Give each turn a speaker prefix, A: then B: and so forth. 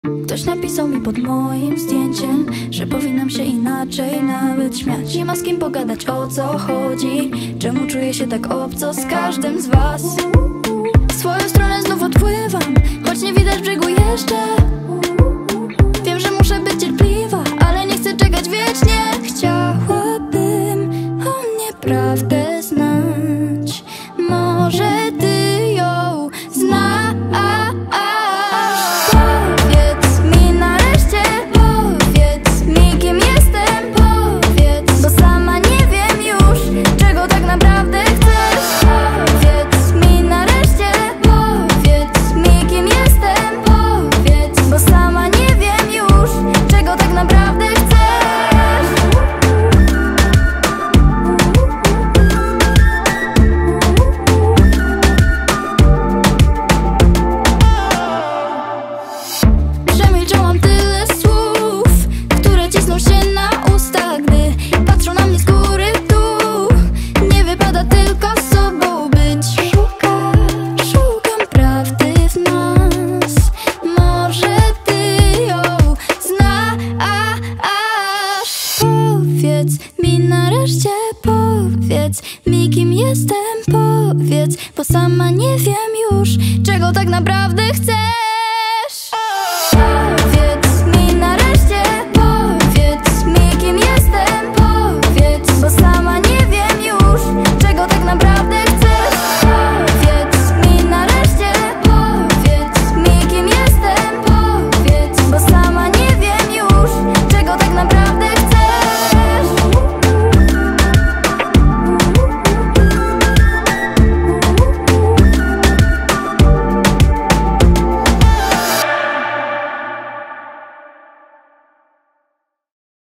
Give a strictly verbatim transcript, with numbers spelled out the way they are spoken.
A: Ktoś napisał mi pod moim zdjęciem, że powinnam się inaczej nawet śmiać. Nie ma z kim pogadać, o co chodzi, czemu czuję się tak obco z każdym z was. W swoją stronę znów odpływam, choć nie widać brzegu jeszcze. Wiem, że muszę być cierpliwa, ale nie chcę czekać wiecznie. Chciałabym o mnie prawdę znać, może ty ją znasz. Przemilczałam ty